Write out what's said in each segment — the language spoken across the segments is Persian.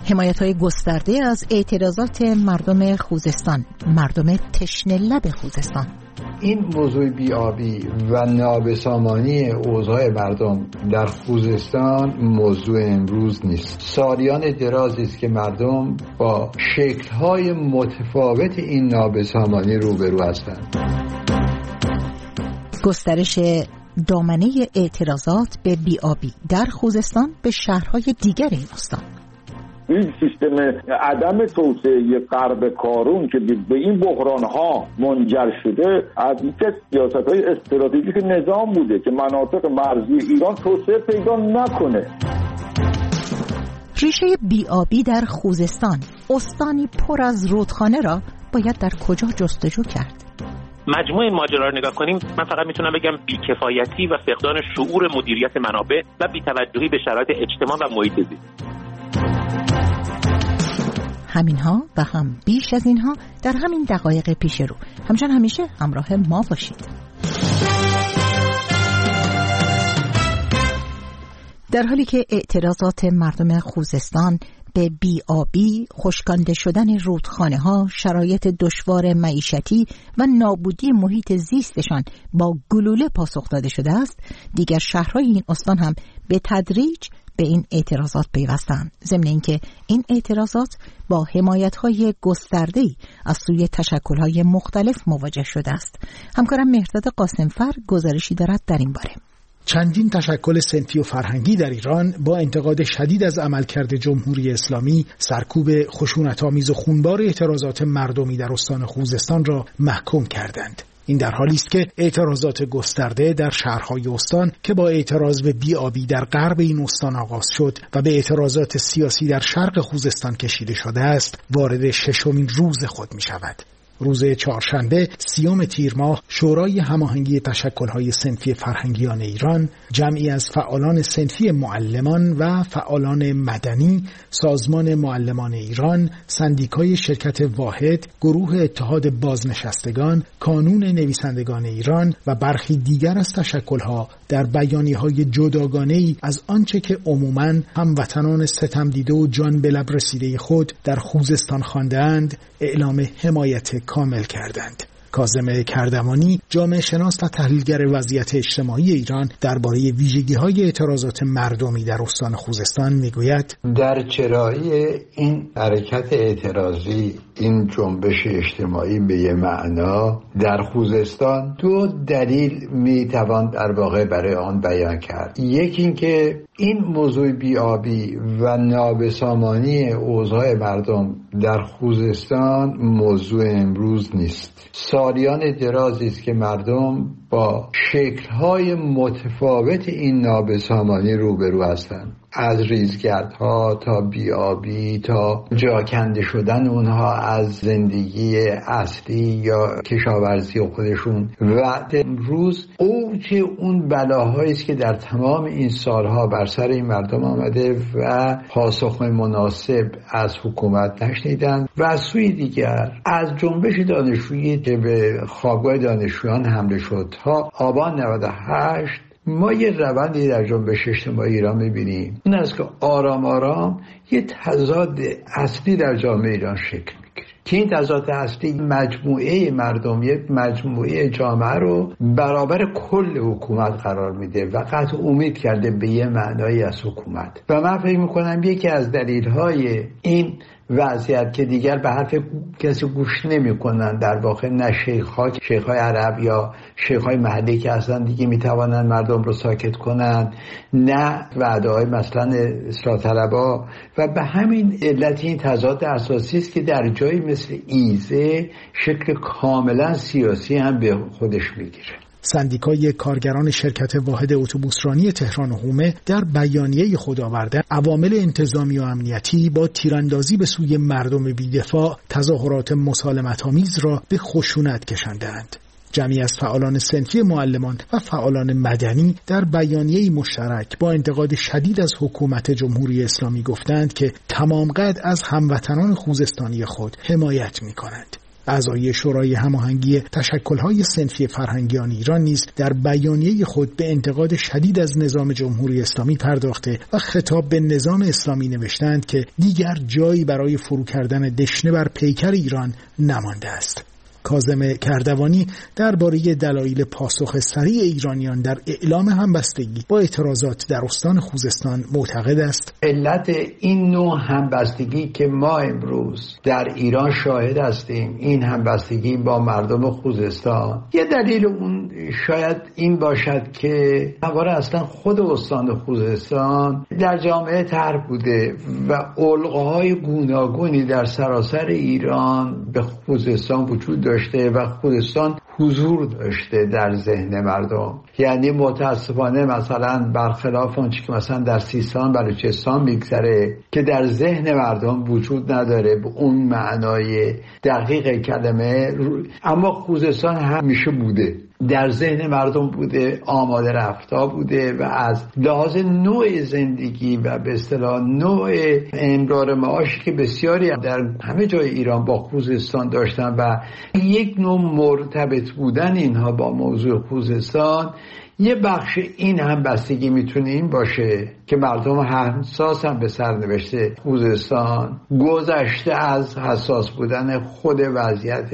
حمایت‌های گسترده از اعتراضات مردم خوزستان، مردم تشنه لب خوزستان. این موضوع بی‌آبی و نابسامانی اوضاع مردم در خوزستان موضوع امروز نیست. سالیان درازی است که مردم با شکل‌های متفاوت این نابسامانی روبرو هستند. گسترش دامنه اعتراضات به بی‌آبی در خوزستان به شهرهای دیگر این استان. این سیستم عدم توسعه غرب کارون که به این بحران‌ها منجر شده از یک سیاست‌های استراتژیک نظام بوده که مناطق مرزی ایران توسعه پیدا نکنه. ریشه بی‌آبی در خوزستان، استانی پر از رودخانه را باید در کجا جستجو کرد؟ مجموع ماجرا رو نگاه کنیم، من فقط میتونم بگم بی‌کفایتی و فقدان شعور مدیریت منابع و بی‌توجهی به شرایط اجتماع و محیط زیست. همینها و هم بیش از اینها در همین دقایق پیش رو. همچنان همیشه همراه ما باشید. در حالی که اعتراضات مردم خوزستان به بی‌آبی، خشکانده شدن رودخانه‌ها، شرایط دشوار معیشتی و نابودی محیط زیستشان با گلوله پاسخ داده شده است، دیگر شهرهای این استان هم به تدریج به این اعتراضات پیوستند، ضمن اینکه این اعتراضات با حمایت‌های گسترده‌ای از سوی تشکل‌های مختلف مواجه شده است. همکارم مهرداد قاسمفر گزارشی دارد در این باره. چندین تشکل صنفی و فرهنگی در ایران با انتقاد شدید از عملکرد جمهوری اسلامی سرکوب خشونت‌آمیز و خونبار اعتراضات مردمی در استان خوزستان را محکوم کردند. این در حالی است که اعتراضات گسترده در شهرهای استان که با اعتراض به بی‌آبی در غرب این استان آغاز شد و به اعتراضات سیاسی در شرق خوزستان کشیده شده است، وارد ششمین روز خود می شود. روز چهارشنبه 30 تیر ماه شورای هماهنگی تشکل‌های صنفی فرهنگیان ایران، جمعی از فعالان صنفی معلمان و فعالان مدنی، سازمان معلمان ایران، سندیکای شرکت واحد، گروه اتحاد بازنشستگان، کانون نویسندگان ایران و برخی دیگر از تشکل‌ها در بیانیه‌های جداگانه‌ای از آنچه که عموماً هموطنان ستمدیده و جان به لب رسیده خود در خوزستان خوانده‌اند، اعلام حمایت کامل کردند. کاظم کردمانی، جامعه شناس و تحلیلگر وضعیت اجتماعی ایران، درباره ویژگی‌های اعتراضات مردمی در استان خوزستان میگوید: در چرایی این حرکت اعتراضی، این جنبش اجتماعی به یه معنا در خوزستان دو دلیل میتوان در واقع برای آن بیان کرد. یکی این که این موضوع بی‌آبی و نابسامانی اوضاع مردم در خوزستان موضوع امروز نیست. سالیان درازی است که مردم با شکل‌های متفاوت این نابسامانی روبرو هستند، از ریزگردها تا بی‌آبی تا جاکنده شدن اونها از زندگی اصلی یا کشاورزی خودشون و امروز اوج اون بلاهایی است که در تمام این سالها بر سر این مردم آمده و پاسخ مناسب از حکومت نشنیدند. و از سوی دیگر از جنبش دانشجویی که به خوابگاه دانشجویان حمله شد تا آبان 98 ما یه روندی در جنبش اجتماعی ایران می‌بینیم. این است که آرام آرام یه تضاد اصلی در جامعه ایران شکل می‌گیره که این تضاد اصلی مجموعه مردم، یک مجموعه جامعه رو برابر کل حکومت قرار میده و قطع امید کرده به یه معنایی از حکومت. و من فکر می‌کنم یکی از دلایل این وضعیت که دیگر به حرف کسی گوش نمی‌کنن، در واقع نه شیخ‌های عرب یا شیخ‌های محلی که اصلا دیگه میتوانن مردم رو ساکت کنن، نه وعده‌های مثلا اصلاح طلبا، و به همین علت این تضاد اساسی است که در جایی مثل ایزه شکل کاملا سیاسی هم به خودش میگیره. سندیکای کارگران شرکت واحد اتوبوسرانی تهران و حومه در بیانیه خود آورده عوامل انتظامی و امنیتی با تیراندازی به سوی مردم بی‌دفاع تظاهرات مسالمت‌آمیز را به خشونت کشاندند. جمعی از فعالان صنفی معلمان و فعالان مدنی در بیانیه‌ای مشترک با انتقاد شدید از حکومت جمهوری اسلامی گفتند که تمام قد از هموطنان خوزستانی خود حمایت می‌کنند. اعضای شورای هماهنگی تشکل‌های صنفی فرهنگیان ایران نیز در بیانیه خود به انتقاد شدید از نظام جمهوری اسلامی پرداخته و خطاب به نظام اسلامی نوشتند که دیگر جایی برای فرو کردن دشنه بر پیکر ایران نمانده است. کاظم کردوانی درباره دلایل پاسخ سریع ایرانیان در اعلام همبستگی با اعتراضات در استان خوزستان معتقد است علت این نوع همبستگی که ما امروز در ایران شاهد هستیم، این همبستگی با مردم خوزستان، یه دلیل اون شاید این باشد که همواره اصلا خود استان خوزستان در جامعه طرح بوده و علقه‌های گوناگونی در سراسر ایران به خوزستان وجود داشته و خوزستان حضور داشته در ذهن مردم. یعنی متاسفانه مثلا برخلاف آنچه که مثلا در سیستان بلوچستان میگذره که در ذهن مردم وجود نداره به اون معنای دقیق کلمه، اما خوزستان همیشه بوده، در ذهن مردم بوده، آماده رفتا بوده و از لحاظ نوع زندگی و به اصطلاح نوع امرار معاشی که بسیاری در همه جای ایران با خوزستان داشتن و یک نوع مرتبط بودن اینها با موضوع خوزستان، یه بخش این همبستگی میتونه این باشه که مردم حساس هم به سرنوشت خوزستان گذشته از حساس بودن خود وضعیت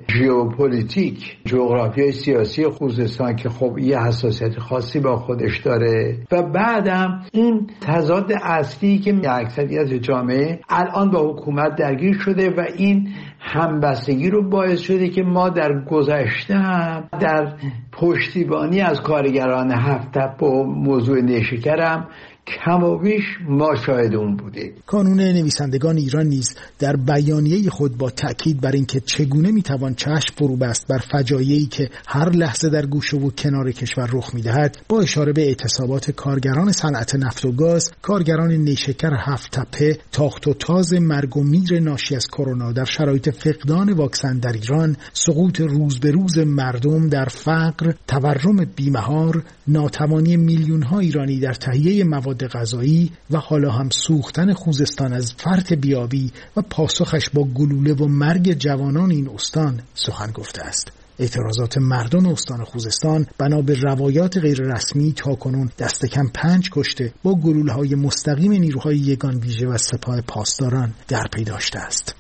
ژئوپلیتیک جغرافیای سیاسی خوزستان که خب یه حساسیت خاصی با خودش داره و بعدم این تضاد اصلی که اکثریت جامعه الان با حکومت درگیر شده و این همبستگی رو باعث شده که ما در گذشته هم در پشتیبانی از کارگران هفت تپه و موضوع نیشکر هم کم و بیش ما شاهد اون بودیم. کانون نویسندگان ایران نیز در بیانیه خود با تأکید بر اینکه چگونه میتوان چشم فرو بست بر فجایعی که هر لحظه در گوشه و کنار کشور رخ میدهد، با اشاره به اعتصابات کارگران صنعت نفت و گاز، کارگران نیشکر هفت تپه، تاخت و تاز مرگ و میر ناشی از کرونا در شرایط فقدان واکسن در ایران، سقوط روز به روز مردم در فقر، تورم بیمهار، ناتوانی میلیون‌ها ایرانی در تهیه مواد غذایی و حالا هم سوختن خوزستان از فرط بیابی و پاسخش با گلوله و مرگ جوانان این استان سخن گفته است. اعتراضات مردم استان خوزستان بنا به روایات غیر رسمی تاکنون دست کم 5 کشته با گلوله‌های مستقیم نیروهای یگان ویژه و سپاه پاسداران در پی داشته است.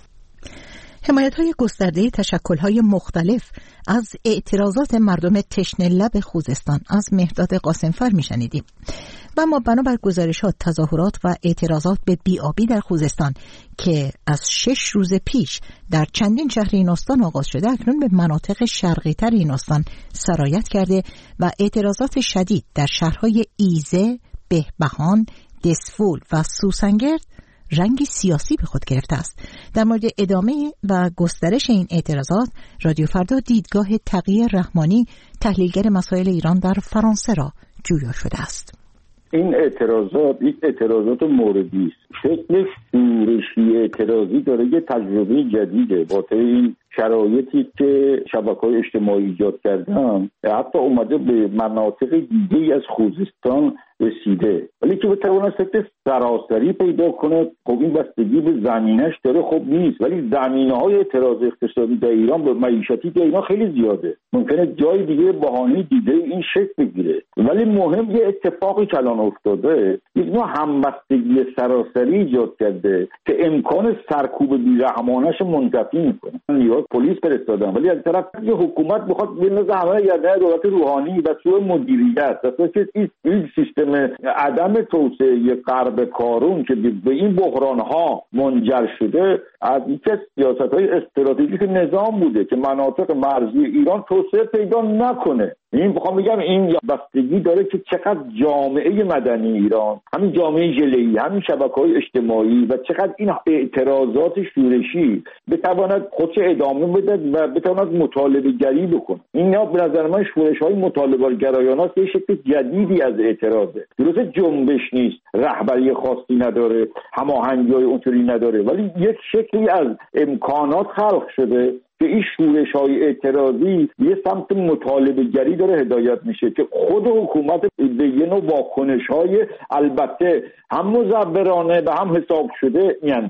حمایت‌های گسترده تشکل‌های مختلف از اعتراضات مردم تشنه لب خوزستان از مهرداد قاسمفر می‌شنیدیم. و ما بنابر گزارشات تظاهرات و اعتراضات به بی‌آبی در خوزستان که از 6 روز پیش در چندین شهر این استان آغاز شده، اکنون به مناطق شرقی‌تر این استان سرایت کرده و اعتراضات شدید در شهرهای ایزه، بهبهان، دسفول و سوسنگرد رنگی سیاسی به خود گرفته است. در مورد ادامه و گسترش این اعتراضات، رادیو فردا دیدگاه تقی رحمانی، تحلیلگر مسائل ایران در فرانسه را جویا شده است. این اعتراضات یک اعتراضات موردی است. شکل شورشی اعتراضی داره یه تجربه جدیده با این شرایطی که شبکه‌های اجتماعی ایجاد کردن، حتی اومده به مناطق دیگه از خوزستان رسیده، ولی که بتونه شکل سراسری پیدا کنه. خب این بستگی به زمینش داره، خب نیست، ولی زمینه‌های اعتراض اقتصادی در ایران به معیشتی در ایران خیلی زیاده. ممکنه جای دیگه بهانه دیگه این شکل بگیره، ولی مهم یه اتفاقی که الان افتاده، یک نوع همبستگی سراسری ایجاد کرده که امکان سرکوب بی‌رحمانه‌اش منتفی می‌کنه. نیاز پلیس فرستادن، ولی از طرف یه حکومت می‌خواد بندازه همه گردن دولت روحانی و سوء مدیریت. درسته که این سیستم عدم توسعه غرب کارون که به این بحران‌ها منجر شده، از یک سیاست‌های استراتژیک نظام بوده که مناطق مرزی ایران توسعه پیدا نکنه. این بخوام بگم این بستگی داره که چقدر جامعه مدنی ایران، همین جامعه ژله‌ای، همین شبکه‌های اجتماعی و چقدر این اعتراضات شورشی بتواند خودش ادامه بده و بتواند مطالبه گری بکنه. اینا به نظر من شورش‌های مطالبه گرایانه است، یه شکل جدیدی از اعتراضه. درسته جنبش نیست، رهبری خاصی نداره، هماهنگی‌های اونطوری نداره، ولی یک شکلی از امکانات خلق شده که این شورش‌های اعتراضی یه سمت مطالبه گری داره هدایت میشه که خود حکومت به یه نوع واکنش‌های البته هم مزورانه و هم حساب شده میاندازه.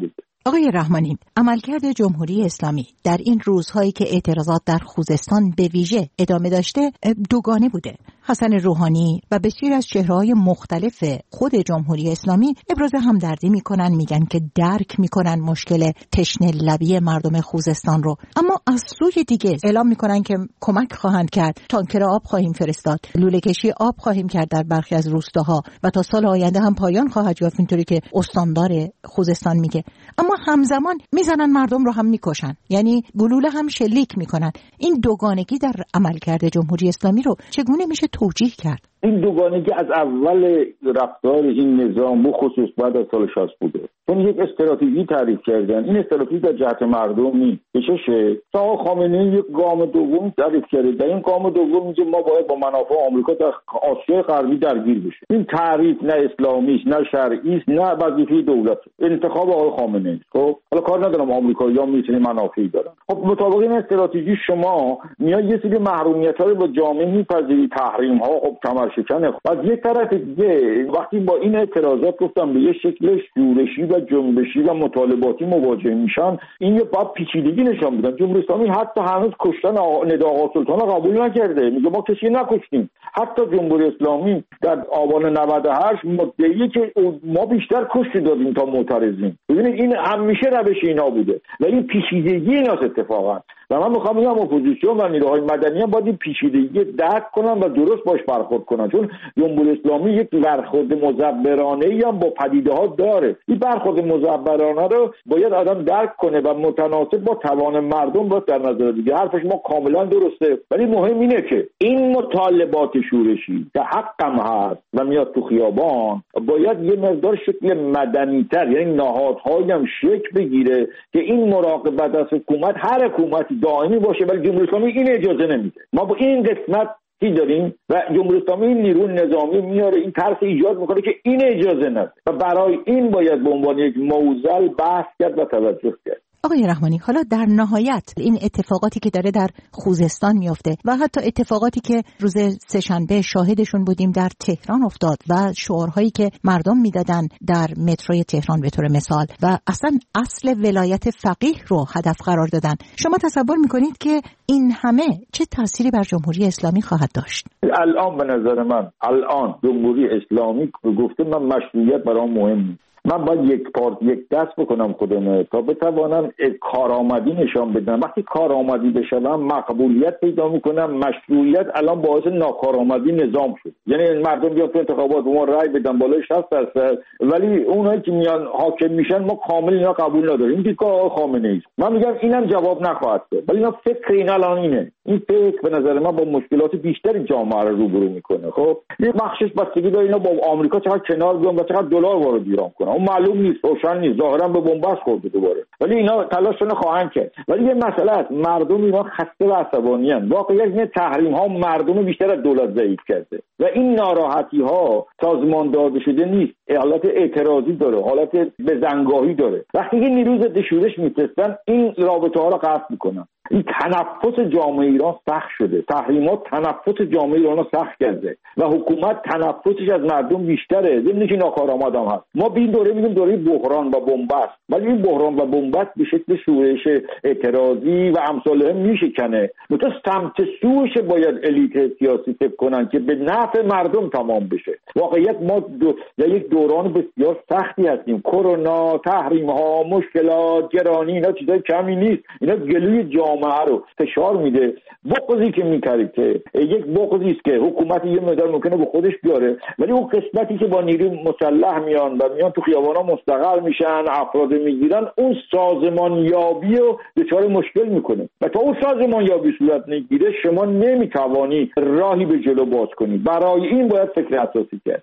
آقای رحمانی، عملکرد جمهوری اسلامی در این روزهایی که اعتراضات در خوزستان به ویژه ادامه داشته دوگانه بوده. حسن روحانی و بسیاری از چهره‌های مختلف خود جمهوری اسلامی ابراز همدردی میکنن، میگن که درک میکنن مشکل تشنه لبی مردم خوزستان رو، اما از سوی دیگه اعلام میکنن که کمک خواهند کرد، تانکر آب خواهیم فرستاد، لوله کشی آب خواهیم کرد در برخی از روستاها و تا سال آینده هم پایان خواهد یافت، اینطوری که استاندار خوزستان میگه. اما همزمان میزنن مردم رو هم میکشن، یعنی گلوله هم شلیک میکنن. این دوگانگی در عملکرد جمهوری اسلامی رو چگونه میشه توجیه کرد؟ این دوگانگی از اول رفتار این نظام بخصوص بعد از سال 60 بوده. چون یک استراتژی تعریف کردن، این استراتژی در جهت مردم نیست. بشه آقای خامنه‌ای یک گام دوم تعریف کرده. در این گام دوم میگه ما باید با منافع آمریکا در آسیای غربی درگیر بشیم. این تعریف نه اسلامی است، نه شرعی است، نه وظیفه دولت. انتخاب آقای خامنه‌ای. خب حالا کار ندارم آمریکایی‌ها میتونن منافعی دارن. خب مطابق این استراتژی شما میاد یه سری محرومیت‌ها رو با جامعه میپذیری، تحریم‌ها، خب کمرشکنه. از یک طرف دیگه وقتی با این اعتراضات گفتم به یه شکل شورشی و جنبشی و مطالباتی مواجه میشن، این یه باب پیچیدگی نشان میدن. جمهوری اسلامی حتی هنوز کشتن ندا آقا سلطان رو قبول نکرده، میگه ما کسی نکشتیم. حتی جمهوری اسلامی در آبان 98 مدعیه که ما بیشتر کشته دادیم تا معترضین. ببینید این همیشه روش اینا بوده و این پیچیدگی ایناست اتفاقا. و من میخوام بگم اپوزیسیون و نیروهای مدنی هم باید این پیچیدگی درک کنن و درست باش برخورد کنن، چون جمهوری اسلامی یک برخورد مزبرانه‌ای هم با پدیده‌ها داره. این برخورد مزبرانه رو باید آدم درک کنه و متناسب با توان مردم باید در نظر بگیره. حرفش ما کاملا درسته، ولی مهم اینه که این مطالبات شورشی که حقم هست و میاد تو خیابان باید یه مقدار شکل مدنی‌تر، یعنی نهادهایی هم شکل بگیره که این مراقبت از حکومت، هر حکومتی دائمی باشه، ولی جمهوری اسلامی این اجازه نمیده. ما با این قسمت داریم و جمهوری اسلامی نیروی نظامی میاره این ترس ایجاد میکنه که این اجازه نده و برای این باید به عنوان یک معضل بحث کرد و توجه کرد. آقای رحمانی، حالا در نهایت این اتفاقاتی که داره در خوزستان میفته و حتی اتفاقاتی که روز سه‌شنبه شاهدشون بودیم در تهران افتاد و شعارهایی که مردم میدادن در متروی تهران به طور مثال و اصلا اصل ولایت فقیه رو هدف قرار دادن، شما تصور میکنید که این همه چه تأثیری بر جمهوری اسلامی خواهد داشت؟ الان به نظر من جمهوری اسلامی گفته من مشروعیت برام مهم نیست. من باید یک دست بکنم خودم تا بتوانم کارآمدی نشان بدم. وقتی کارآمدی بشم مقبولیت پیدا میکنم. مشروعیت الان باعث ناکارآمدی نظام شد. یعنی مردم بیان تو انتخابات ما رأی بدن بالای 60%، ولی اونایی که میان حاکم میشن ما کامل اینا قبول نداریم. این دیگه آقای خامنه‌ای است. من میگم اینم جواب نخواهد داد، ولی اینا فکر این الان اینه. این فکر به نظر من با مشکلات بیشتری جامعه رو روبرو میکنه. خب یه بخشش بستگی داره اینا با آمریکا چقدر کنار بیان و چقدر دلار وارد ایران کنن. اون معلوم نیست، روشن نیست، ظاهرا به بنبست خورده دوباره، ولی اینا تلاششون خواهند کرد. ولی یه مسئله است، مردم اینا خسته و عصبانی ان. واقعیت این تحریم ها مردم بیشتر از دولت ضعیف کرده و این ناراحتی ها سازمان داده شده نیست، حالت اعتراضی داره، حالت بزنگاهی داره. وقتی که نیروی ضد شورش میفرستن این رابطه ها رو قطع میکنن. این تنفس جامعه ایران سخت شده، تحریمات تنفس جامعه ایران رو سخت کرده و حکومت تنفسش از مردم بیشتره، ضمن که ناکارآمد هم هست. ما به این دوره میگیم دوره بحران و بنبست، ولی این بحران و بنبست به شکل شورش اعتراضی و امثال هم میشکنه. مثلا سمت سوش باید الیت سیاسی فکر کنن که به نفع مردم تمام بشه. واقعیت ما در یک دوران بسیار سختی هستیم. کرونا، تحریم ها، مشکلات، گرانی، اینا چیزای کمی نیست. اینا گلوی جامعه رو فشار میده. بغضی که میکرد که یک بغضی است که حکومت یه مقدار ممکنه به خودش بیاره، ولی اون قسمتی که با نیروی مسلح میان تو خیابانا مستقر میشن، افراد میگیرن، اون سازمانیابی رو دچار مشکل میکنه و تا اون سازمانیابی صورت نگیره شما نمیتوانی راهی به جلو باز کنی. برای این باید فکر اساسی کرد.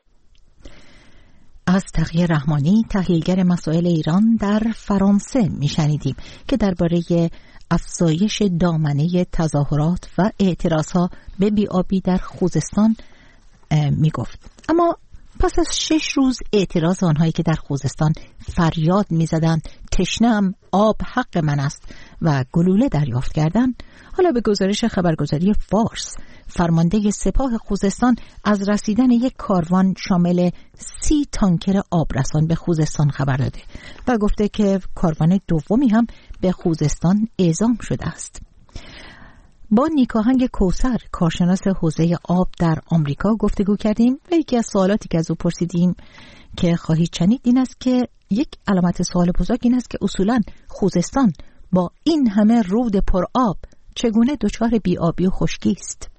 از تقی رحمانی، تحلیلگر مسائل ایران در فرانسه میشنیدیم که درباره افزایش دامنه تظاهرات و اعتراضها به بی‌آبی در خوزستان میگفت. اما پس از 6 روز اعتراض آنهایی که در خوزستان فریاد می‌زدند تشنه‌ام، آب حق من است و گلوله دریافت کردند، حالا به گزارش خبرگزاری فارس فرمانده سپاه خوزستان از رسیدن یک کاروان شامل 30 تانکر آبرسان به خوزستان خبر داده و گفته که کاروان دومی هم به خوزستان اعزام شده است. با نیکاهنگ کوثر، کارشناس حوزه آب در آمریکا گفتگو کردیم و یکی از سوالاتی که از او پرسیدیم که خواهید شنید این است که یک علامت سوال بزرگ این است که اصولاً خوزستان با این همه رود پر آب چگونه دچار بی‌آبی و خشکی است؟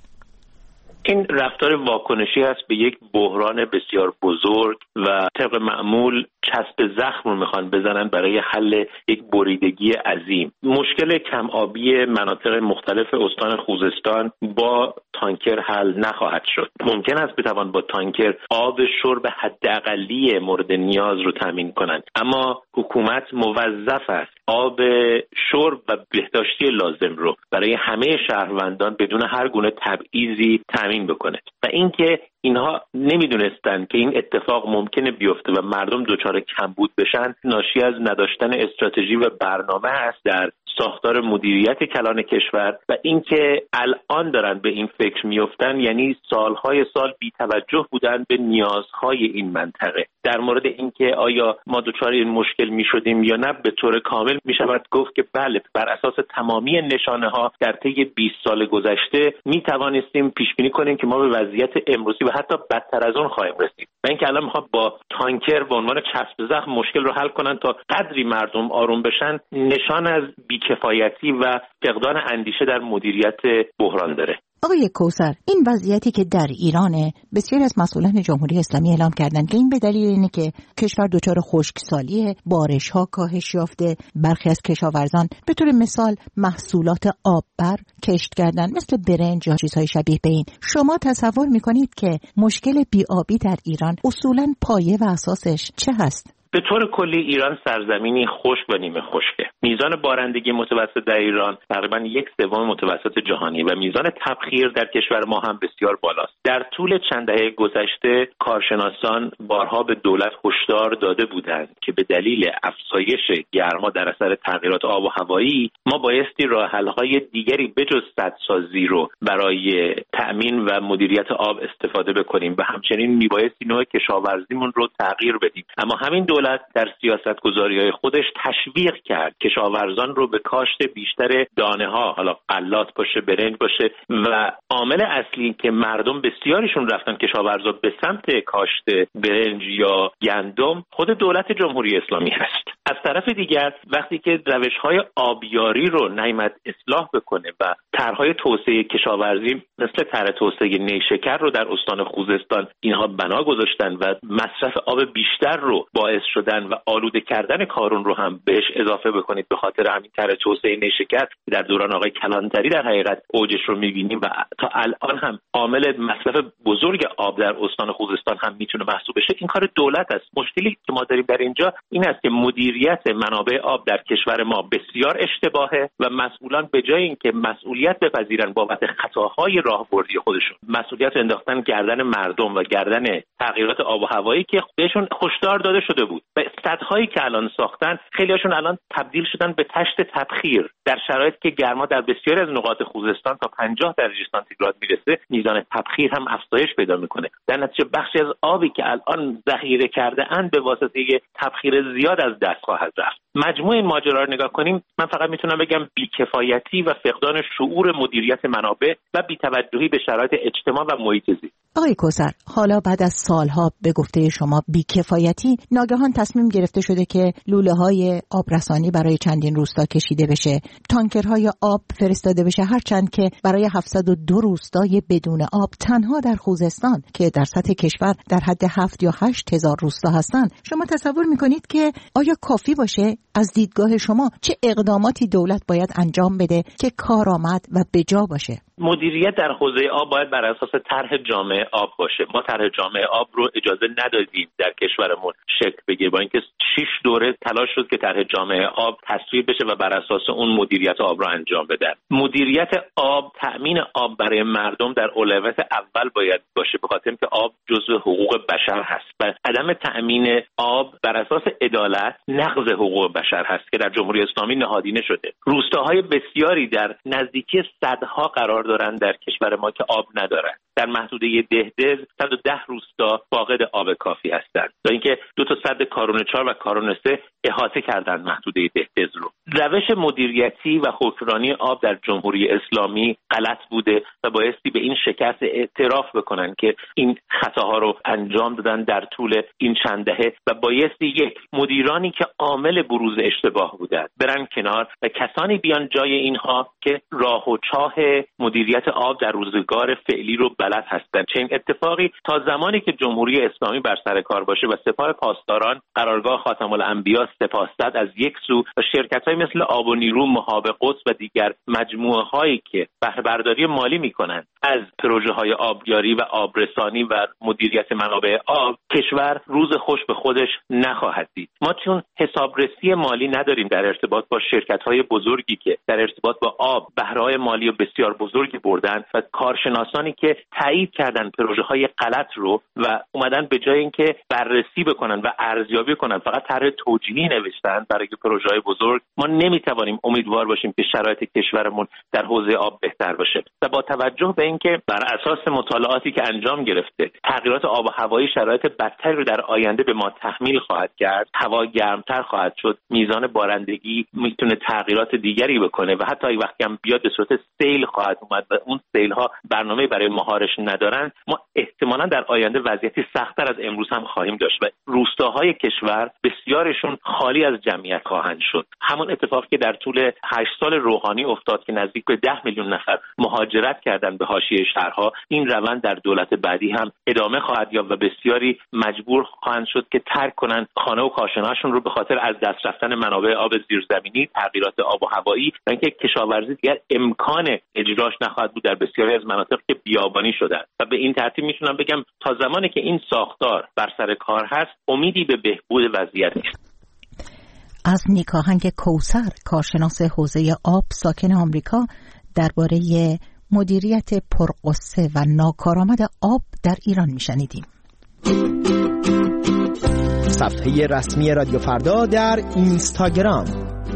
این رفتار واکنشی است به یک بحران بسیار بزرگ و طبق معمول چسب زخم رو میخوان بزنن برای حل یک بریدگی عظیم. مشکل کم آبی مناطق مختلف استان خوزستان با تانکر حل نخواهد شد. ممکن است بتوان با تانکر آب شرب حداقلی مورد نیاز رو تامین کنند، اما حکومت موظف است آب شرب و بهداشتی لازم رو برای همه شهروندان بدون هر گونه تبعیضی تامین بکنه و اینکه اینها نمیدونستن که این اتفاق ممکنه بیفته و مردم دچار کمبود بشن ناشی از نداشتن استراتژی و برنامه است در ساختار مدیریت کلان کشور و اینکه الان دارن به این فکر میافتن یعنی سالهای سال بی‌توجه بودن به نیازهای این منطقه. در مورد اینکه آیا ما دچار این مشکل میشدیم یا نه به طور کامل میشود گفت که بله، بر اساس تمامی نشانه ها در طی 20 سال گذشته میتوانستیم پیش بینی کنیم که ما به وضعیت امروزی و حتی بدتر از اون خواهیم رسید و اینکه الان میخواد با تانکر به عنوان چسب زخم مشکل رو حل کنن تا قدری مردم آروم بشن نشان از بی‌کفایتی و فقدان اندیشه در مدیریت بحران داره. آقای کوثر، این وضعیتی که در ایرانه بسیاری از مسئولان جمهوری اسلامی اعلام کردند که این به دلیل اینه که کشور دچار خشکسالیه، بارش‌ها کاهش یافته، برخی از کشاورزان به طور مثال محصولات آببر کشت کردن مثل برنج یا چیزهای شبیه به این. شما تصور می‌کنید که مشکل بی‌آبی در ایران اصولاً پایه و اساسش چه هست؟ به طور کلی ایران سرزمینی خشک و نیمه خشکه. میزان بارندگی متوسط در ایران تقریباً 1/3 متوسط جهانی و میزان تبخیر در کشور ما هم بسیار بالاست. در طول چند دهه گذشته کارشناسان بارها به دولت هشدار داده بودند که به دلیل افزایش گرما در اثر تغییرات آب و هوایی ما بایستی راه حل‌های دیگری بجز سدسازی رو برای تأمین و مدیریت آب استفاده بکنیم و همچنین میبایستی نوع کشاورزیمون رو تغییر بدیم. اما همین دولت در سیاست‌گذاری‌های خودش تشویق کرد کشاورزان رو به کاشت بیشتر دانه‌ها، حالا غلات باشه، برنج باشه و عامل اصلی که مردم بسیاریشون رفتن کشاورزا به سمت کاشت برنج یا گندم خود دولت جمهوری اسلامی هست. از طرف دیگر وقتی که روش‌های آبیاری رو نیامد اصلاح بکنه و طرح‌های توسعه کشاورزی مثل طرح توسعه نیشکر رو در استان خوزستان اینها بنا گذاشتن و مصرف آب بیشتر رو باعث شدن و آلوده کردن کارون رو هم بهش اضافه بکنید. به خاطر همین طرح توسعه نیشکر در دوران آقای کلانتری در حقیقت اوجش رو می‌بینیم و تا الان هم عامل مصرف بزرگ آب در استان خوزستان هم میتونه محسوب بشه. این کار دولت است. مشکلی که ما داریم در اینجا این است که مدیریت منابع آب در کشور ما بسیار اشتباهه و مسئولان به جای اینکه مسئولیت بپذیرن بابت خطاهای راهبردی خودشون، مسئولیت انداختن گردن مردم و گردن تغییرات آب و هوایی که بهشون هشدار داده شده بود. و سدهایی که الان ساختن خیلیاشون الان تبدیل شدن به تشت تبخیر در شرایطی که گرما در بسیاری از نقاط خوزستان تا 50 درجه سانتیگراد میرسه. میزان تبخیر هم افزایش پیدا میکنه. در نتیجه بخشی از آبی که الان ذخیره کرده اند به واسطه تبخیر زیاد از دست خواهد رفت. مجموع این ماجرا رو نگاه کنیم من فقط میتونم بگم بی‌کفایتی و فقدان شعور مدیریت منابع و بی‌توجهی به شرایط اجتماع و محیط زیست. آقای کوثر، حالا بعد از سالها به گفته شما بی‌کفایتی ناگهان تصمیم گرفته شده که لوله‌های آبرسانی برای چندین روستا کشیده بشه، تانکرهای آب فرستاده بشه، هرچند که برای 702 روستای بدون آب تنها در خوزستان که در سطح کشور در حد 7 یا 8 هزار روستا هستند. شما تصور میکنید که آیا کافی باشه؟ از دیدگاه شما چه اقداماتی دولت باید انجام بده که کارآمد و بجا باشه؟ مدیریت در حوزه آب باید بر اساس طرح جامعه آب باشه. ما طرح جامعه آب رو اجازه ندادیم در کشورمون شکل بگیره، با اینکه 6 دوره تلاش شد که طرح جامعه آب تصویب بشه و بر اساس اون مدیریت آب رو انجام بدن. مدیریت آب، تأمین آب برای مردم در اولویت اول باید باشه، به خاطر اینکه آب جزو حقوق بشر هست و عدم تأمین آب بر اساس عدالت نقض حقوق بشر هست که در جمهوری اسلامی نهادینه شده. روستاهای بسیاری در نزدیکی صدها قرار دارند در کشور ما که آب ندارند. در محدوده دهدز 110 روستا فاقد آب کافی هستند. تا اینکه 2 تا سد کارون 4 و کارون 3 احاطه کردند محدوده دهدز رو. روش مدیریتی و حکمرانی آب در جمهوری اسلامی غلط بوده و بایستی به این شکست اعتراف بکنن که این خطاها رو انجام دادن در طول این چند دهه و بایستی یک مدیرانی که عامل بروز اشتباه بودند برن کنار و کسانی بیان جای اینها که راه و چاه مدیریت آب در روزگار فعلی رو بلد هستند. چنین اتفاقی تا زمانی که جمهوری اسلامی بر سر کار باشه و سپاه پاسداران قرارگاه خاتم الانبیا سپاهسد از یک سو و شرکت‌های مثل آب و نیرو، مهاب قدس و دیگر مجموعه‌هایی که بهره برداری مالی می‌کنند از پروژه‌های آبیاری و آبرسانی و مدیریت منابع آب، کشور روز خوش به خودش نخواهد دید. ما چون حسابرسی مالی نداریم در ارتباط با شرکت‌های بزرگی که در ارتباط با آب بهره‌های مالی بسیار بزرگی بردن و کارشناسانی که تایید کردن پروژه‌های غلط رو و اومدن به جای اینکه بررسی بکنن و ارزیابی کنن فقط طرح توجیهی نوشتن برای پروژه‌های بزرگ، ما نمیتوانیم امیدوار باشیم که شرایط کشورمون در حوزه آب بهتر باشه. و با توجه به اینکه بر اساس مطالعاتی که انجام گرفته تغییرات آب و هوایی شرایط بدتری رو در آینده به ما تحمیل خواهد کرد، هوا گرمتر خواهد شد، میزان بارندگی میتونه تغییرات دیگری بکنه و حتی اگه وقتی هم بیاد به صورت سیل خواهد اومد و اون سیل ها برنامه برای مهارش ندارن، ما احتمالاً در آینده وضعیتی سخت‌تر از امروز هم خواهیم داشت و روستاهای کشور بسیارشون خالی از جمعیت خواهند شد. همون اتفاقی که در طول 8 سال روحانی افتاد که نزدیک به 10 میلیون نفر مهاجرت کردن به حاشیه شهرها، این روند در دولت بعدی هم ادامه خواهد یافت و بسیاری مجبور خواهند شد که ترک کنن خانه و کاشانه‌هاشون رو به خاطر از دست رفتن منابع آب زیرزمینی، تغییرات آب و هوایی و اینکه کشاورزی دیگر امکان اجراش نخواهد بود در بسیاری از مناطق که بیابانی شدن. و به این ترتیب میتونم بگم تا زمانی که این ساختار بر سر کار هست امیدی به بهبود وضعیت نیست. از نیکاهنگ کوثر، کارشناس حوزه آب ساکن آمریکا، درباره مدیریت پرقصه و ناکارآمد آب در ایران میشنیدیم. صفحه رسمی رادیو فردا در اینستاگرام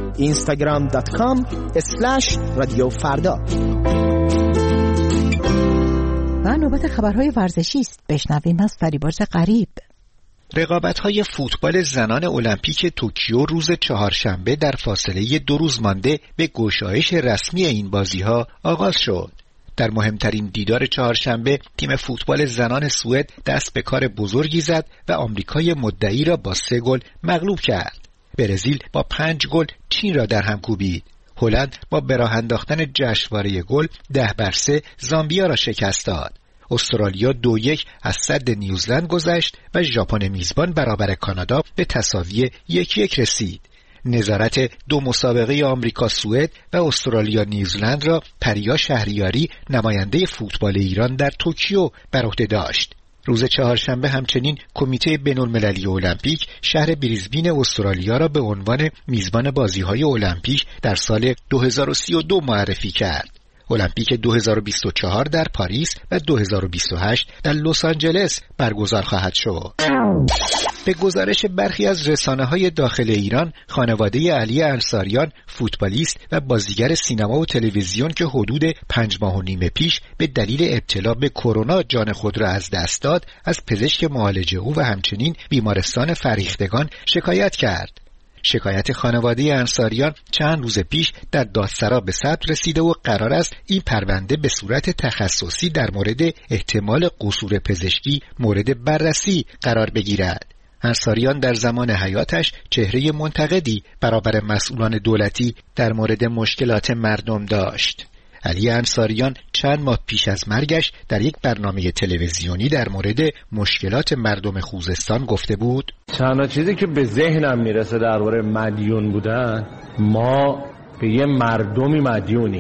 instagram.com/رادیوفردا. و نوبت خبرهای ورزشی است. بشنویم از فریبرز غریب. رقابت‌های فوتبال زنان المپیک توکیو روز چهارشنبه در فاصله 2 روز مانده به گشایش رسمی این بازی‌ها آغاز شد. در مهمترین دیدار چهارشنبه تیم فوتبال زنان سوئد دست به کار بزرگی زد و آمریکای مدعی را با 3 گل مغلوب کرد. برزیل با 5 گل چین را در هم کوبید. هلند با به راه انداختن جشنواره گل 10-3 زامبیا را شکست داد. استرالیا 2-1 از سد نیوزلند گذشت و ژاپن میزبان برابر کانادا به تساوی 1-1 رسید. نظارت 2 مسابقه آمریکا سوئد و استرالیا نیوزلند را پریا شهریاری، نماینده فوتبال ایران در توکیو، بر عهده داشت. روز چهارشنبه همچنین کمیته بین‌المللی المپیک شهر بریزبین استرالیا را به عنوان میزبان بازی‌های المپیک در سال 2032 معرفی کرد. المپیک 2024 در پاریس و 2028 در لس آنجلس برگزار خواهد شد. به گزارش برخی از رسانه‌های داخل ایران، خانواده علی انصاریان، فوتبالیست و بازیگر سینما و تلویزیون که حدود 5 ماه و نیم پیش به دلیل ابتلا به کرونا جان خود را از دست داد، از پزشک معالج او و همچنین بیمارستان فرهیختگان شکایت کرد. شکایت خانواده انصاریان چند روز پیش در دادسرا به ثبت رسیده و قرار است این پرونده به صورت تخصصی در مورد احتمال قصور پزشکی مورد بررسی قرار بگیرد. انصاریان در زمان حیاتش چهره منتقدی برابر مسئولان دولتی در مورد مشکلات مردم داشت. علی انصاریان چند ماه پیش از مرگش در یک برنامه تلویزیونی در مورد مشکلات مردم خوزستان گفته بود: تنها چیزی که به ذهنم میرسه درباره مدیون بودن، ما به یه مردمی مدیونیم.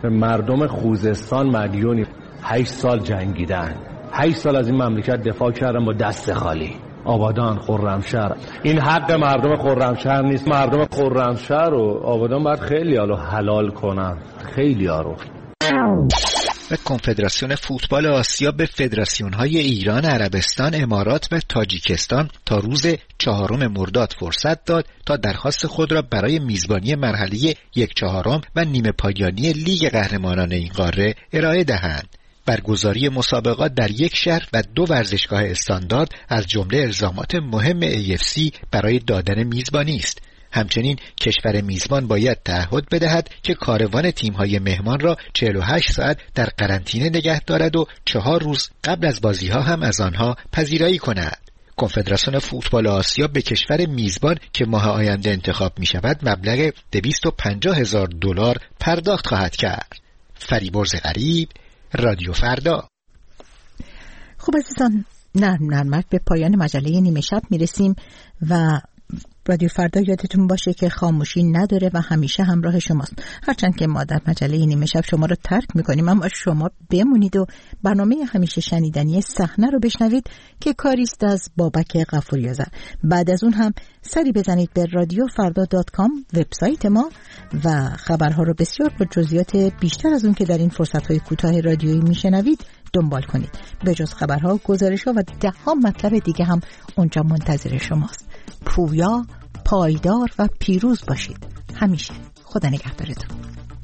مردم خوزستان مدیونی. 8 سال جنگیدن، 8 سال از این مملکت دفاع کردن با دست خالی. آبادان، خرمشهر، این حق مردم خرمشهر نیست. مردم خرمشهر و آبادان باید خیلی حلال کنن، خیلی رو. و کنفدراسیون فوتبال آسیا به فدراسیون‌های ایران، عربستان، امارات و تاجیکستان تا روز 4 مرداد فرصت داد تا درخواست خود را برای میزبانی مرحله 1/4 و نیمه پایانی لیگ قهرمانان این قاره ارائه دهند. برگزاری مسابقات در یک شهر و 2 ورزشگاه استاندارد از جمله الزامات مهم AFC برای دادن میزبانی است. همچنین کشور میزبان باید تعهد بدهد که کاروان تیم‌های مهمان را 48 ساعت در قرنطینه نگه دارد و 4 روز قبل از بازی‌ها هم از آنها پذیرایی کند. کنفدراسیون فوتبال آسیا به کشور میزبان که ماه آینده انتخاب می‌شود مبلغ $250,000 پرداخت خواهد کرد. فریبرز غریب، رادیو فردا. خب عزیزان، نرم به پایان مجله نیمه شب میرسیم و رادیو فردا یادتون باشه که خاموشی نداره و همیشه همراه شماست. هرچند که ما در مجله نیمه شب شما رو ترک میکنیم، اما شما بمونید و برنامه همیشه شنیدنی صحنه رو بشنوید که کاریست از بابک غفوری‌آذر. بعد از اون هم سری بزنید به radiofarda.com وبسایت ما و خبرها رو بسیار با جزئیات بیشتر از اون که در این فرصت‌های کوتاه رادیویی میشنوید دنبال کنید. به جز خبرها، گزارش‌ها و 10 مطلب دیگه هم اونجا منتظر شماست. پویا، پایدار و پیروز باشید. همیشه خدا نگهدارتون.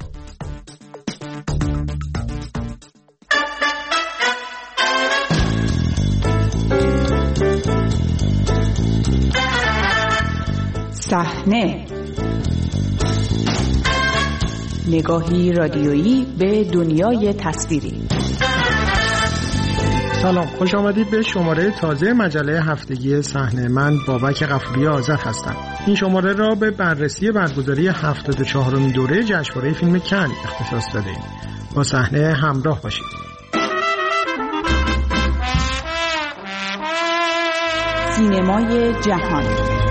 صحنه، نگاهی رادیویی به دنیای تصویری. سلام، خوش آمدید به شماره تازه مجله هفتگی صحنه. من بابک غفوری‌آذر هستم. این شماره را به بررسی برگزاری 74مین دوره جشنواره فیلم کن اختصاص دادیم. با صحنه همراه باشید. سینمای جهان.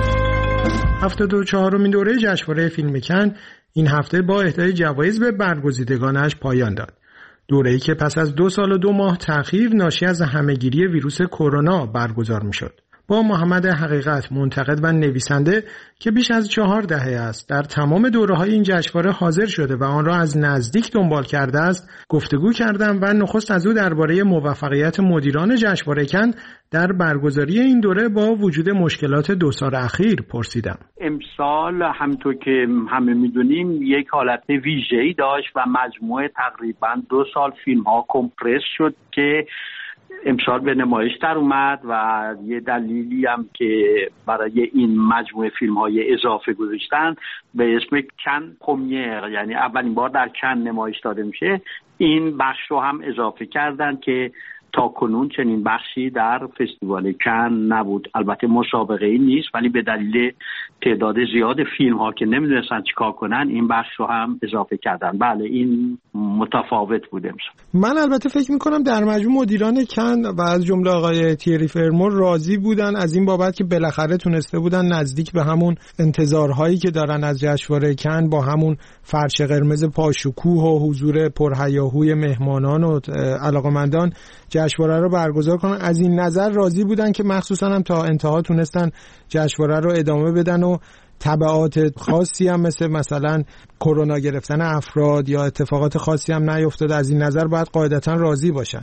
74مین دوره جشنواره فیلم کن این هفته با اهدای جوایز به برگزیدگانش پایان داد. دوره‌ای که پس از 2 سال و 2 ماه تأخیر ناشی از همه‌گیری ویروس کرونا برگزار می‌شد. با محمد حقیقت، منتقد و نویسنده که بیش از 4 دهه است در تمام دوره‌های این جشنواره حاضر شده و آن را از نزدیک دنبال کرده است، گفتگو کردم و نخست از او درباره موفقیت مدیران جشنواره کن در برگزاری این دوره با وجود مشکلات 2 سال اخیر پرسیدم. امسال همونطور که همه میدونیم یک حالت ویژه‌ای داشت و مجموعه تقریباً 2 سال فیلم‌ها کمپرس شد که امسال به نمایش در اومد و یه دلیلی هم که برای این مجموعه فیلم‌های اضافه گذاشتن به اسم کن پرمیر، یعنی اولین بار در کن نمایش داده میشه، این بخش رو هم اضافه کردن که تا کنون چنین بخشی در فستیوال کن نبود. البته مسابقه‌ای نیست، ولی به دلیل تعداد زیاد فیلم‌ها که نمی‌دونستن چیکار کنن این بخش رو هم اضافه کردن. بله، این متفاوت بود امسال. من البته فکر می‌کنم در مجموع مدیران کن و از جمله آقای تیری فرمور راضی بودن از این بابت که بالاخره تونسته بودن نزدیک به همون انتظارهایی که دارن از جشنواره کن با همون فرش قرمز پاشکوه و حضور پرهیاهوی مهمانان و علاقه‌مندان جشنواره رو برگزار کنن. از این نظر راضی بودن که مخصوصا هم تا انتها تونستن جشنواره رو ادامه بدن و تبعات خاصی هم مثلا کرونا گرفتن افراد یا اتفاقات خاصی هم نیفتاد. از این نظر باید قاعدتا راضی باشن.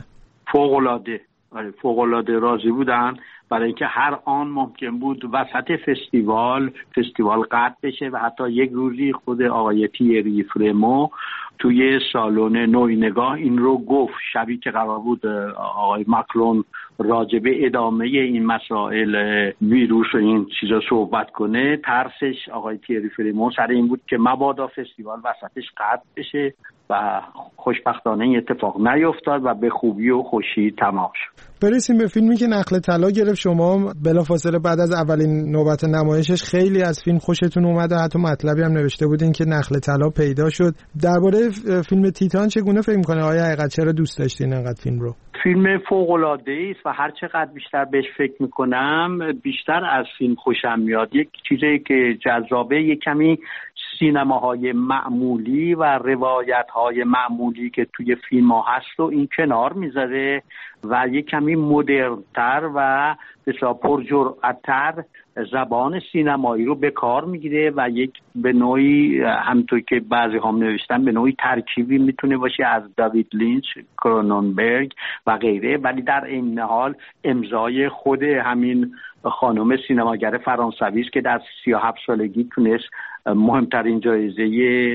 فوق‌العاده راضی بودن، برای اینکه هر آن ممکن بود وسط فستیوال قطع بشه و حتی یک روزی خود آقای تیری فرمو توی سالن نوینگاه این رو گفت، شبی که قرار بود آقای ماکرون راجع به ادامه این مسائل ویروس و این چیزا صحبت کنه، ترسش آقای تیری فرمو سر این بود که مبادا فستیوال وسطش قطع بشه و خوشبختانه این اتفاق نیفتاد و به خوبی و خوشی تمام شد. برسیم به فیلمی که نخل طلا گرفت. شما بلافاصله بعد از اولین نوبت نمایشش خیلی از فیلم خوشتون اومد و حتی مطلبی هم نوشته بودین که نخل طلا پیدا شد. درباره فیلم تیتان چگونه فکر می‌کنه آقای حقیقت؟ چرا دوست داشتین انقدر فیلم رو؟ فیلم فوق‌العاده‌ای است و هر چقدر بیشتر بهش فکر می‌کنم بیشتر از فیلم خوشم میاد. یک چیزی که جذابه، یک کمی سینماهای معمولی و روایت‌های معمولی که توی فیلم‌ها هست و این کنار میذاره و یک کمی مدرن‌تر و بسیار پرجرأت‌تر زبان سینمایی رو به کار میگیره و یک به نوعی همونطور که بعضی هم نوشتن به نوعی ترکیبی میتونه باشه از داوید لینچ، کروننبرگ و غیره، ولی در این حال امضای خود همین خانم سینماگر فرانسوی است که در 37 سالگی تونست مهمترین جایزه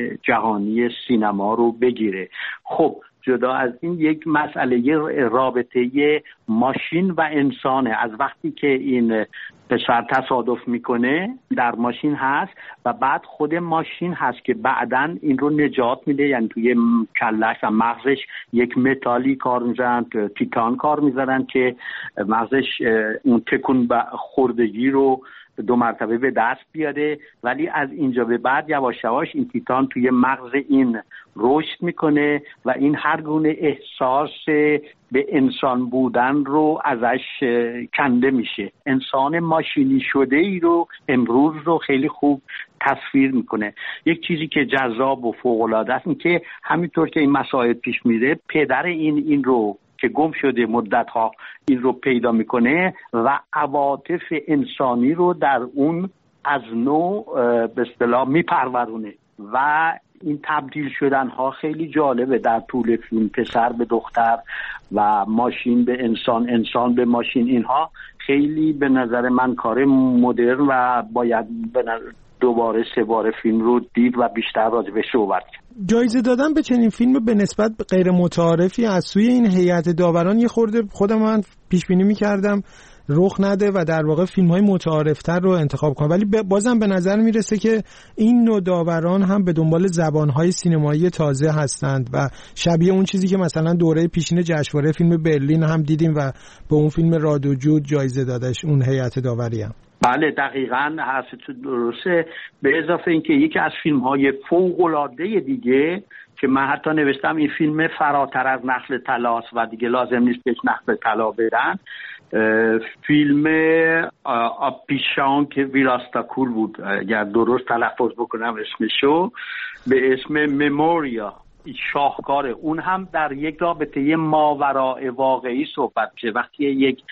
جهانی سینما رو بگیره. خب جدا از این یک مسئله رابطه ماشین و انسانه. از وقتی که این پسر تصادف میکنه در ماشین هست و بعد خود ماشین هست که بعداً این رو نجات میده، یعنی توی کلش و مغزش یک متالی کار میزنن، تیتان کار میزنن که مغزش اون تکون خوردگی رو 2 مرتبه به دست بیاره، ولی از اینجا به بعد یواش یواش این تیتان توی مغز این رشد میکنه و این هر گونه احساس به انسان بودن رو ازش کنده میشه. انسان ماشینی شده ای رو امروز رو خیلی خوب تصویر میکنه. یک چیزی که جذاب و فوق‌العاده است این که همینطور که این مسائل پیش میره پدر این رو که گم شده مدت‌ها این رو پیدا میکنه و عواطف انسانی رو در اون از نو به اصطلاح میپرورونه و این تبدیل شدن ها خیلی جالبه در طول فیلم. پسر به دختر و ماشین به انسان، انسان به ماشین، اینها خیلی به نظر من کار مدرن و باید دوباره 3 بار فیلم رو دید و بیشتر راجع بهش صحبت کرد. جایزه دادن به چنین فیلم به نسبت غیر متعارفی از سوی این هیئت داوران یه خورده خودم من پیش بینی می‌کردم رخ نده و در واقع فیلم‌های متعارف‌تر رو انتخاب کنه، ولی بازم به نظر میرسه که این نوع داوران هم به دنبال زبان‌های سینمایی تازه هستند و شبیه اون چیزی که مثلا دوره پیشین جشنواره فیلم برلین هم دیدیم و به اون فیلم راد و جود جایزه دادش اون هیئت داوری هم. بله دقیقاً حرفتون درسته. به اضافه اینکه یکی از فیلم‌های فوق‌العاده دیگه که من حتی نوشتم این فیلم فراتر از نخل طلاست و دیگه لازم نیست بهش نخل طلا بدن، فیلم آپیشان که ویراستاکول بود اگر درست تلفظ بکنم اسمشو، به اسم مموریا، شاهکاره. اون هم در یک رابطه ماوراء واقعی صحبت که وقتی یک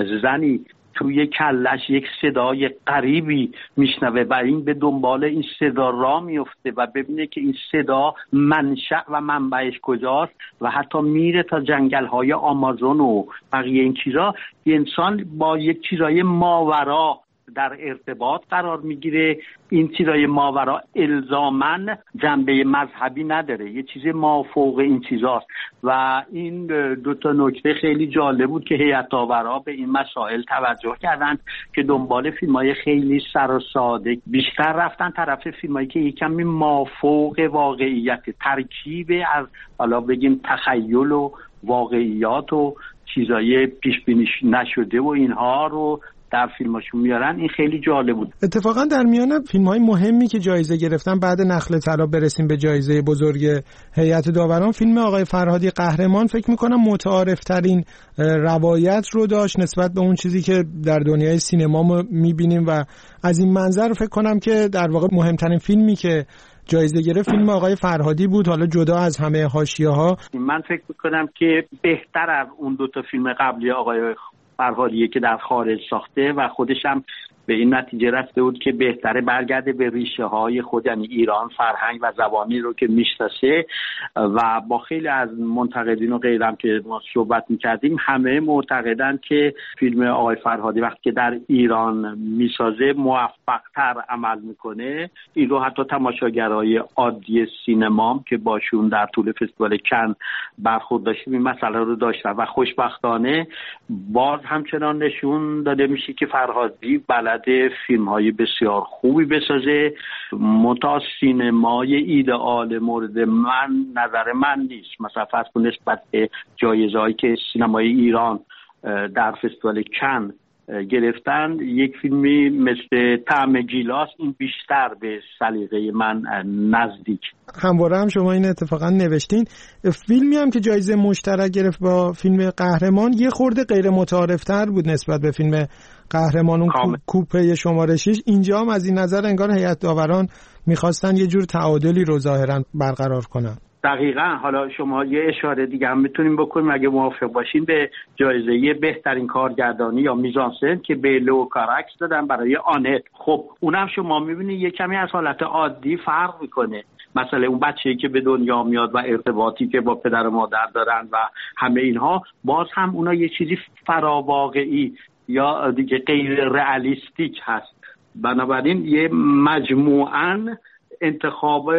زنی توی کلش یک صدای غریبی میشنوه و این به دنبال این صدا را میفته و ببینه که این صدا منشأ و منبعش کجاست و حتی میره تا جنگل‌های آمازون و بقیه این چیزا. انسان با یک چیزای ماورا در ارتباط قرار میگیره. این چیزای ماورا الزاماً جنبه مذهبی نداره، یه چیز مافوق این چیزاست و این 2 نکته خیلی جالب بود که هیئت داورا به این مسائل توجه کردن که دنبال فیلمای خیلی سر و ساده بیشتر رفتن طرف فیلمایی که یکمی مافوق واقعیت، ترکیب از حالا بگیم تخیل و واقعیات و چیزای پیش بینی نشده و اینها رو در فیلماشون میارن. این خیلی جالب بود. اتفاقا در میان فیلم‌های مهمی که جایزه گرفتن بعد نخل طلا برسیم به جایزه بزرگ هیئت داوران، فیلم آقای فرهادی قهرمان فکر می‌کنم متعارف‌ترین روایت رو داشت نسبت به اون چیزی که در دنیای سینما ما می‌بینیم و از این منظر فکر کنم که در واقع مهمترین فیلمی که جایزه گرفت فیلم آقای فرهادی بود، حالا جدا از همه حاشیه‌ها. من فکر می‌کنم که بهتر از اون 2 فیلم قبلی آقای فرهادیه که در خارج ساخته و خودش هم به این نتیجه رسیده بود که بهتره برگرده به ریشه های خود، یعنی ایران، فرهنگ و زبانی رو که میشناسه و با خیلی از منتقدین و غیرم که ما صحبت میکردیم همه معتقدن که فیلم آقای فرهادی وقتی که در ایران میسازه موفق‌تر عمل میکنه. این رو حتی تماشاگرای عادی سینما که باشون در طول فستیوال کن برخورد داشتیم این مسئله رو داشتن و خوشبختانه باز همچنان نشون داده میشه که فرهادی بلد فیلم های بسیار خوبی بسازه. متا سینمای ایدئال مورد من نظر من نیست. مثلا فرض کن نسبت به جایزه هایی که سینمای ایران در فستیوال کن گرفتن، یک فیلمی مثل طعم گیلاس این بیشتر به سلیقه من نزدیک. همواره هم شما این اتفاقا نوشتین. فیلمی هم که جایزه مشترک گرفت با فیلم قهرمان یه خورده غیر متعارفتر بود نسبت به فیلم قهرمان، اون کوپه شماره 6. اینجا هم از این نظر انگار هیئت داوران میخواستن یه جور تعادلی رو ظاهرا برقرار کنن. دقیقاً. حالا شما یه اشاره دیگه هم میتونیم بکنیم اگه موافق باشین به جایزه بهترین کارگردانی یا میزانسن که به لو کاراکس دادن برای آنت. خب اونم شما میبینید یه کمی از حالت عادی فرق میکنه. مثلا اون بچه‌ای که به دنیا میاد و ارتباطی که با پدر و مادر دارن و همه اینها، باز هم اونا یه چیزی فراواقعی یا دیگه غیر رئالیستیک هست. بنابراین یه مجموعاً انتخاب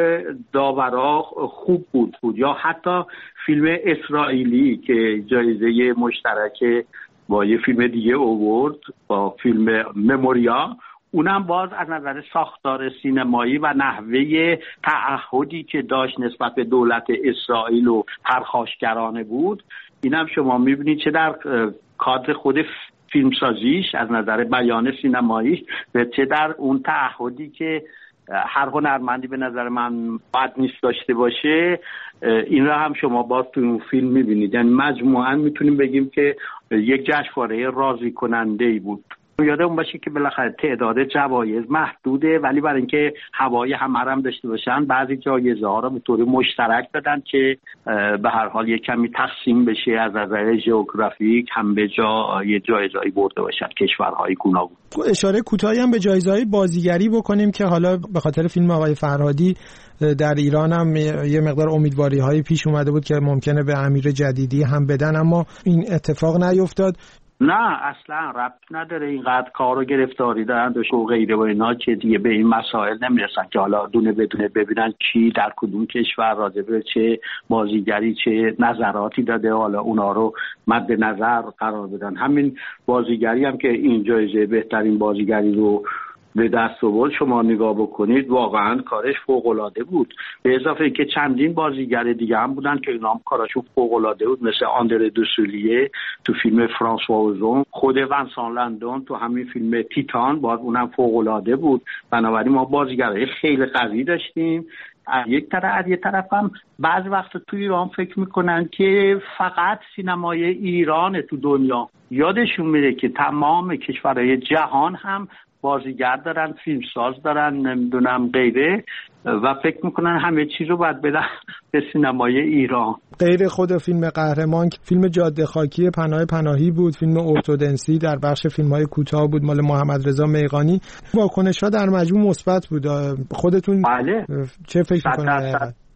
داورا خوب بود. یا حتی فیلم اسرائیلی که جایزه مشترک با یه فیلم دیگه آورد، با فیلم مموریا، اونم باز از نظر ساختار سینمایی و نحوه تعهدی که داشت نسبت به دولت اسرائیل و پرخاشگرانه بود. اینم شما میبینید چه در کادر خود فیلمسازیش از نظر بیان سینماییش و چه در اون تعهدی که هر هنرمندی به نظر من بد نیست داشته باشه، این را هم شما باز تو اون فیلم میبینید. یعنی مجموعاً میتونیم بگیم که یک جشنواره راضی کننده‌ای بود. یادمون باشه که بالاخره تعداد جوایز محدوده، ولی برای اینکه هوای همه هم داشته باشن بعضی جایزه ها رو به طور مشترک دادن که به هر حال یک کمی تقسیم بشه از نظر ژئوگرافیک، هم به جای جایزه‌ای برده باشن کشورهای گوناگون. اشاره کوتاهی هم به جایزه‌های بازیگری بکنیم که حالا به خاطر فیلم آقای فرهادی در ایران هم یه مقدار امیدواری‌هایی پیش اومده بود که ممکنه به امیر جدیدی هم بدن، اما این اتفاق نیفتاد. نه اصلا ربط نداره. اینقدر کار و گرفتاری دارن و غیره و اینا که دیگه به این مسائل نمیرسن که حالا دونه بدونه ببینن کی در کدوم کشور راجع به چه بازیگری چه نظراتی داده، حالا اونا رو مد نظر قرار بدن. همین بازیگری هم که این جایزه بهترین بازیگری رو به دست آورد شما نگاه بکنید، واقعا کارش فوق‌العاده بود. به اضافه که چندین بازیگر دیگه هم بودن که اینا هم کارشون فوق‌العاده بود، مثل آندره دوسولیه تو فیلم فرانسوا اوزون، خود ونسان لندون تو همین فیلم تیتان باز اونم فوق‌العاده بود. بنابراین ما بازیگرای خیلی قوی داشتیم. از یک طرف هم بعضی وقت تو ایران فکر میکنن که فقط سینمای ایران تو دنیا، یادشون میره که تمام کشورهای جهان هم بازیگر دارن، فیلمساز دارن، نمیدونم غیره، و فکر میکنن همه چیز رو باید بدن به سینمای ایران. غیر خود فیلم قهرمان، فیلم جاده خاکی پناه پناهی بود، فیلم ارتودنسی در بخش فیلم‌های کوتاه بود مال محمد رضا میغانی. واکنش‌ها در مجموع مثبت بود. خودتون بله. چه فکر میکنید؟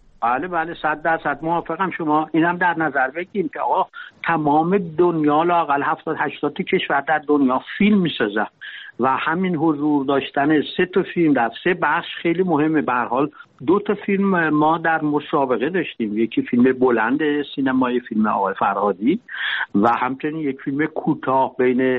بله 100% موافقم. شما اینم در نظر بگیرید که آقا تمام دنیا لااقل 70-80 کشور در دنیا فیلم میسازه و همین حضور داشتن 3 تا فیلم در 3 بخش خیلی مهمه. به هر حال 2 تا فیلم ما در مسابقه داشتیم، یکی فیلم بلند سینمایی فیلم آقای فرهادی و همچنین یک فیلم کوتاه بین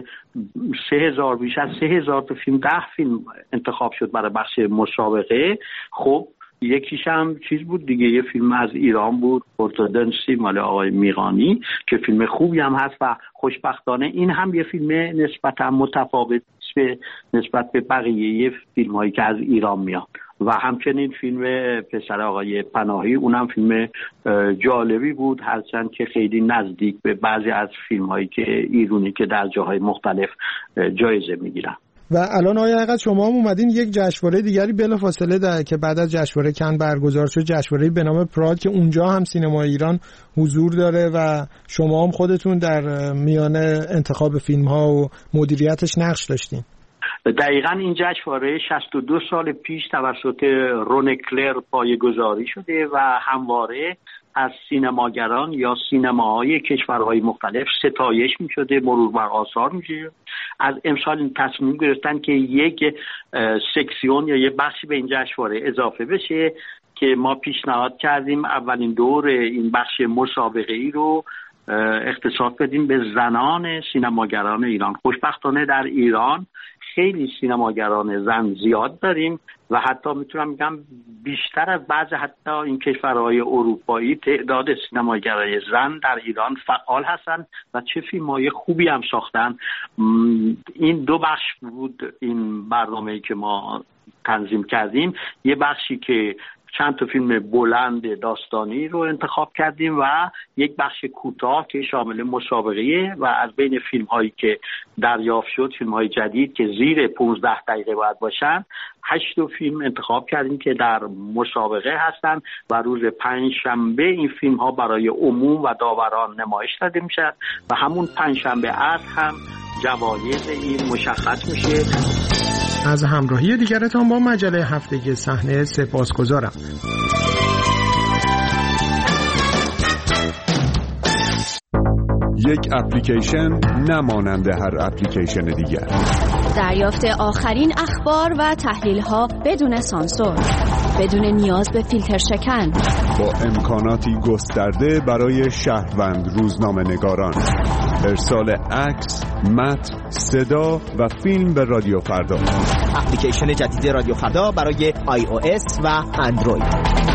3000 بیش از 3000 تا فیلم 10 فیلم انتخاب شد برای بخش مسابقه. خب یکیش هم چیز بود دیگه، یه فیلم از ایران بود، ارتودنسی مال آقای میغانی که فیلم خوبی هم هست و خوشبختانه این هم یه فیلم نسبتا متفاوت نسبت به بقیه فیلم هایی که از ایران میاد. و همچنین فیلم پسر آقای پناهی اونم فیلم جالبی بود، هرچند که خیلی نزدیک به بعضی از فیلم هایی که ایرانی که در جاهای مختلف جایزه میگیرن. و الان آیا حقیقت شما هم اومدین یک جشنواره دیگری بلافاصله که بعد از جشنواره کن برگزار شد، جشنواره به نام پراد که اونجا هم سینما ایران حضور داره و شما هم خودتون در میان انتخاب فیلم ها و مدیریتش نقش داشتین. دقیقاً این جشنواره 62 سال پیش توسط رون کلر پایه‌گذاری شده و همواره از سینماگران یا سینماهای کشورهای مختلف ستایش می شده، مرور بر آثار می شده. از امسال این تصمیم گرفتن که یک سکسیون یا یک بخشی به این جشنواره اضافه بشه که ما پیشنهاد کردیم اولین دور این بخش مسابقه‌ای رو اختصاص بدیم به زنان سینماگران ایران. خوشبختانه در ایران خیلی سینماگران زن زیاد داریم و حتی میتونم بگم بیشتر از بعض حتی این کشورهای اروپایی تعداد سینماگرای زن در ایران فعال هستن و چه فیلم‌های خوبی هم ساختن. این 2 بخش بود این برنامه‌ای که ما تنظیم کردیم. یه بخشی که چند تا فیلم بلند داستانی رو انتخاب کردیم و یک بخش کوتاه که شامل مسابقه و از بین فیلم هایی که دریافت شد، فیلم های جدید که زیر 15 دقیقه باید باشن، 8 فیلم انتخاب کردیم که در مسابقه هستن و روز پنجشنبه این فیلم ها برای عموم و داوران نمایش داده میشه و همون پنجشنبه عصر هم جوایز این مشخص میشه. از همراهی دیگرتان با مجله هفتگی صحنه سپاسگزارم. یک اپلیکیشن نمانند هر اپلیکیشن دیگر. دریافت آخرین اخبار و تحلیل‌ها بدون سانسور، بدون نیاز به فیلتر شکن، با امکاناتی گسترده برای شهروند روزنامه‌نگاران. ارسال عکس، متن، صدا و فیلم به رادیو فردا. اپلیکیشن جدید رادیو فردا برای iOS و اندروید.